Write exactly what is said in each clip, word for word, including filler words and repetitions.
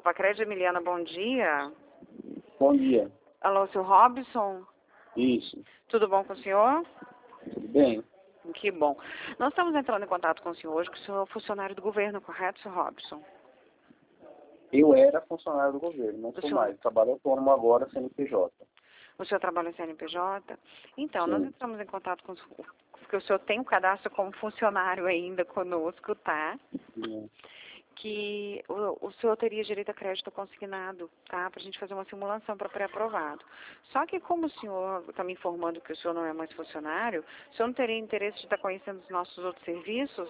Copa Crédito, Emiliana, bom dia. Bom dia. Alô, seu Robson? Isso. Tudo bom com o senhor? Tudo bem? Que bom. Nós estamos entrando em contato com o senhor hoje, que o senhor é funcionário do governo, correto, seu Robson? Eu era funcionário do governo, não Do sou senhor... mais. Trabalho autônomo agora, C N P J. O senhor trabalha em C N P J? Então, Sim. nós entramos em contato com o senhor, porque o senhor tem um cadastro como funcionário ainda conosco, tá? Sim. Que o, o senhor teria direito a crédito consignado, tá? Para a gente fazer uma simulação para pré-aprovado. Só que como o senhor está me informando que o senhor não é mais funcionário, o senhor não teria interesse de estar conhecendo os nossos outros serviços?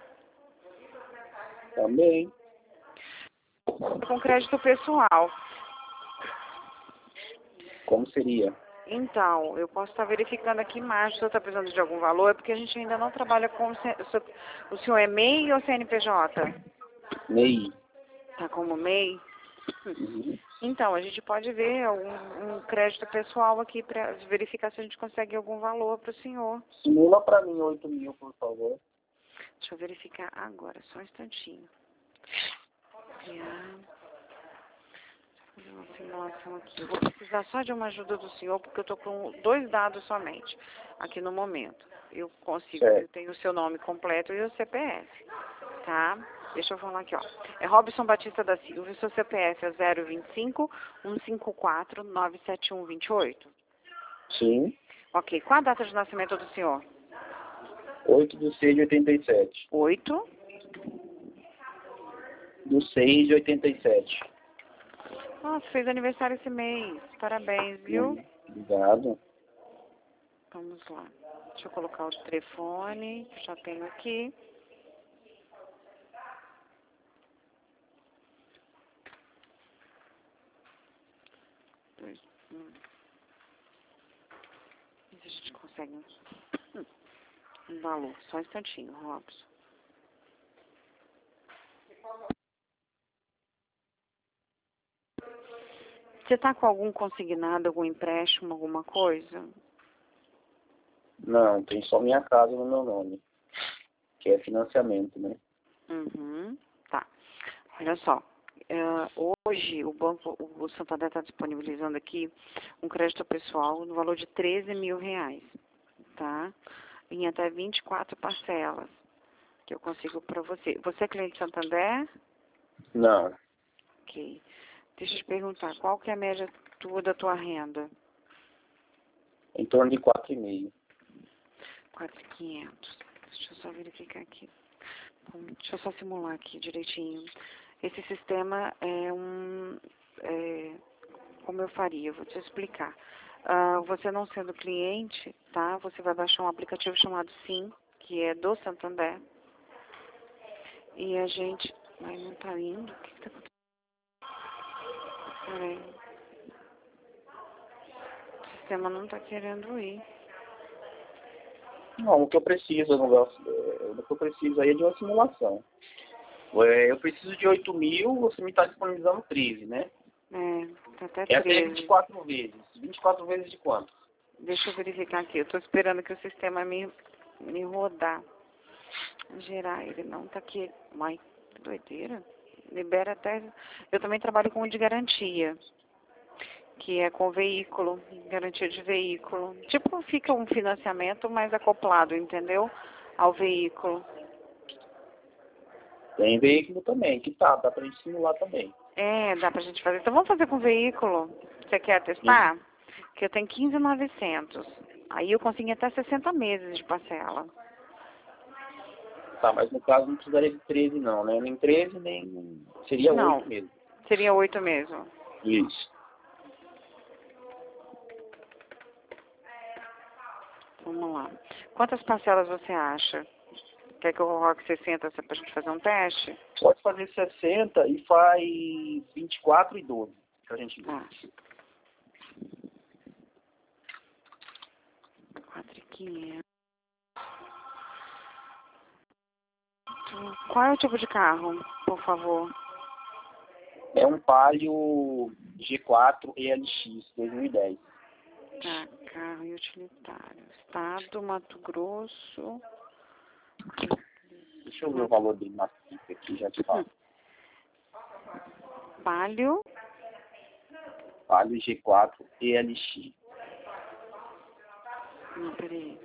Também. Com crédito pessoal. Como seria? Então, eu posso estar verificando aqui embaixo se o senhor está precisando de algum valor, é porque a gente ainda não trabalha com... O senhor, o senhor é M E I ou C N P J? M E I. Tá como M E I? Uhum. Então, a gente pode ver um, um crédito pessoal aqui para verificar se a gente consegue algum valor para o senhor. Simula para mim oito mil, por favor. Deixa eu verificar agora, só um instantinho. Criar. Vou fazer uma simulação aqui. Eu vou precisar só de uma ajuda do senhor, porque eu estou com dois dados somente aqui no momento. Eu consigo, Certo. eu tenho o seu nome completo e o C P F, tá? Deixa eu falar aqui, ó. É Robson Batista da Silva, o seu C P F é zero vinte e cinco, cento e cinquenta e quatro, nove sete um vinte e oito. Sim. Ok, qual a data de nascimento do senhor? oito de seis de oitenta e sete. oito. Do seis de oitenta e sete. Nossa, fez aniversário esse mês. Parabéns, viu? Hum, Obrigado. Vamos lá. Deixa eu colocar o telefone, já tenho aqui. Dois, um. Ver se a gente consegue um, um valor. Só um instantinho, Robson. Você tá com algum consignado, algum empréstimo, alguma coisa? Não, tem só minha casa no meu nome. Que é financiamento, né? Uhum. Tá. Olha só. É, hoje o Banco, o Santander está disponibilizando aqui um crédito pessoal no valor de treze mil reais, tá? Em até vinte e quatro parcelas que eu consigo para você. Você é cliente Santander? Não. Ok. Deixa eu te perguntar, qual que é a média tua da tua renda? Em torno de quatro e meio. quatro mil e quinhentos. Deixa eu só verificar aqui. Hum, Deixa eu só simular aqui direitinho. Esse sistema é um... É, como eu faria? Vou te explicar. Ah, você não sendo cliente, tá? Você vai baixar um aplicativo chamado Sim, que é do Santander. E a gente... Ai, não tá indo? O que que tá acontecendo? Peraí. O sistema não tá querendo ir. Não, o que eu preciso, eu não- é, o que eu preciso aí é de uma simulação. É, eu preciso de oito mil, você me está disponibilizando treze, né? É, tá até É até vinte e treze. quatro vezes. vinte e quatro vezes de quanto? Deixa eu verificar aqui. Eu tô esperando que o sistema me, me rodar. Gerar, ele não tá aqui. Ai, que doideira. Libera até... Eu também trabalho com o de garantia, que é com veículo, garantia de veículo. Tipo, fica um financiamento mais acoplado, entendeu? Ao veículo. Tem veículo também, que tá, dá pra gente simular também. É, dá pra gente fazer. Então vamos fazer com veículo. Você quer Sim. testar? Que eu tenho quinze mil e novecentos. Aí eu consigo até sessenta meses de parcela. Tá, mas no caso não precisaria de treze não, né? Nem treze, nem... Seria Não, oito mesmo. seria oito mesmo. Isso. Vamos lá. Quantas parcelas você acha? Quer que eu coloque sessenta pra gente fazer um teste? Pode fazer sessenta e faz vinte e quatro e doze, que a gente vê. Tá. quatro mil e quinhentos. Qual é o tipo de carro, por favor? É um Palio G quatro E L X dois mil e dez. Tá, carro e utilitário. Estado, Mato Grosso. Deixa eu ver o valor dele na fita aqui, já te falo. Palio. Palio G quatro E L X. Não, peraí.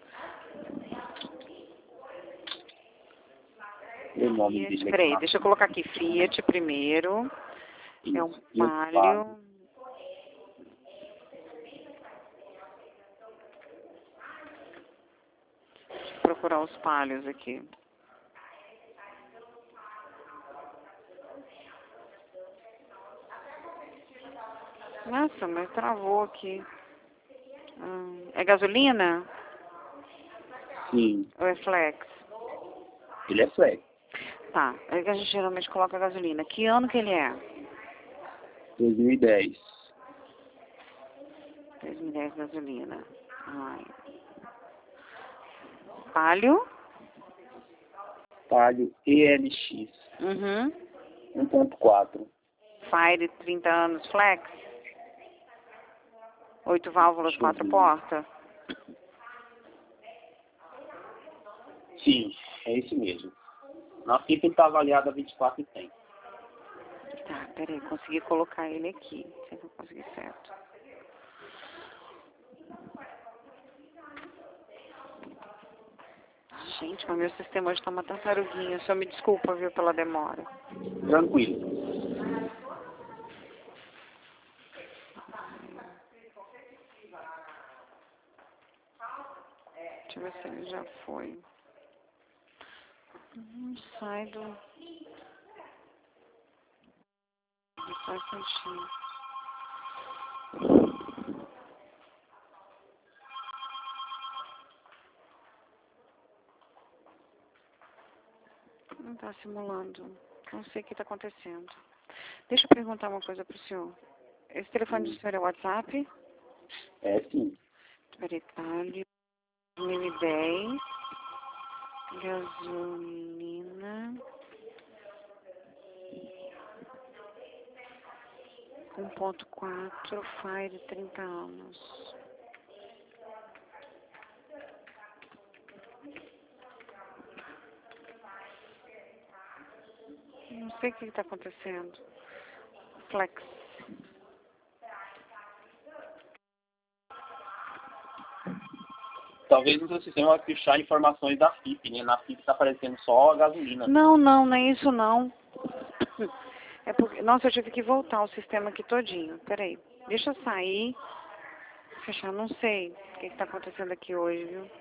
O nome Fiat, dele é peraí, Ignacio. deixa eu colocar aqui. Fiat primeiro. É um Isso. E o Palio. Deixa eu procurar os Palios aqui. Nossa, mas travou aqui. Hum, é gasolina? Sim, Ou é flex? ele é flex. Tá, é que a gente geralmente coloca gasolina. Que ano que ele é? dois mil e dez. dois mil e dez gasolina. Ai. Palio? Palio E L X. Uhum. um ponto quatro. Fire trinta anos flex? Oito válvulas, Deixa eu quatro ver. portas? Sim, é esse mesmo. Na F I P ele está avaliado a vinte e quatro e cem. Tá, peraí, consegui colocar ele aqui. Se eu consegui certo. Gente, mas meu sistema hoje tá uma tartaruguinha. O senhor me desculpa, viu, pela demora. Tranquilo. Deixa eu ver se ele já foi. Não sai do... Não sai certinho. Não tá simulando. Não sei o que tá acontecendo. Deixa eu perguntar uma coisa pro senhor. Esse telefone do senhor é WhatsApp? É sim. Peraí, Palio dois mil e dez. Gasolina. um ponto quatro, Fire trinta anos. Não sei o que está acontecendo. Flex. Talvez no seu sistema vai puxar informações da F I P, né? Na F I P está aparecendo só a gasolina. Não, não, não é isso não. É porque, nossa, eu tive que voltar o sistema aqui todinho. Peraí, deixa eu sair. Fechar, não sei o que está acontecendo aqui hoje, viu?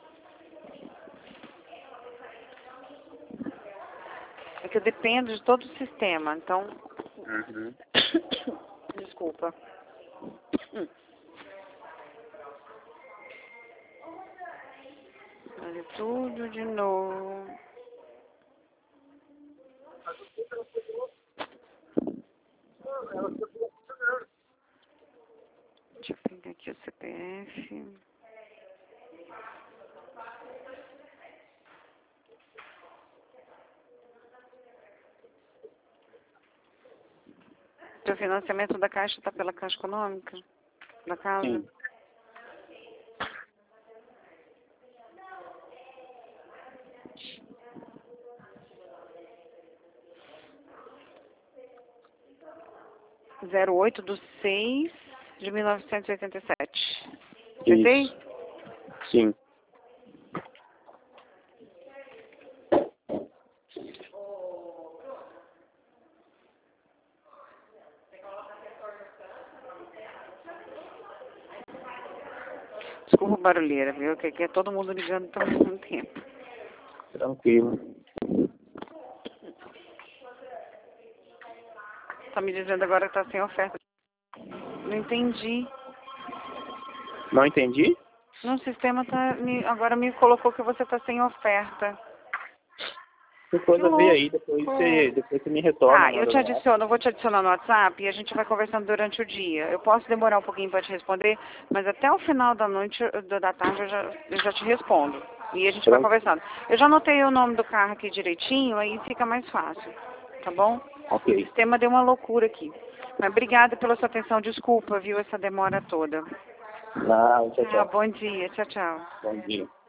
É que eu dependo de todo o sistema, então... Uhum. Desculpa. Olha tudo de novo. Deixa eu pegar aqui o C P F. O financiamento da Caixa está pela Caixa Econômica? Da casa? Sim. zero oito do seis de mil novecentos e oitenta e sete. Acertei? Isso. Sim. Desculpa a barulheira, viu? Que aqui é todo mundo ligando ao mesmo tempo. Tranquilo. Tá me dizendo agora que tá sem oferta. Não entendi. Não entendi? No sistema tá, me, agora me colocou que você tá sem oferta. Depois eu Que ver aí, depois louco. você, depois você me retorna. Ah, eu te adiciono, eu vou te adicionar no WhatsApp e a gente vai conversando durante o dia. Eu posso demorar um pouquinho para te responder, mas até o final da noite, da tarde, eu já, eu já te respondo. E a gente vai conversando. Eu já anotei o nome do carro aqui direitinho, aí fica mais fácil. Tá bom? Ok. O sistema deu uma loucura aqui. Mas obrigada pela sua atenção. Desculpa, viu, essa demora toda. Ah, tchau, Ah, tchau. bom dia. Tchau, tchau. Bom dia.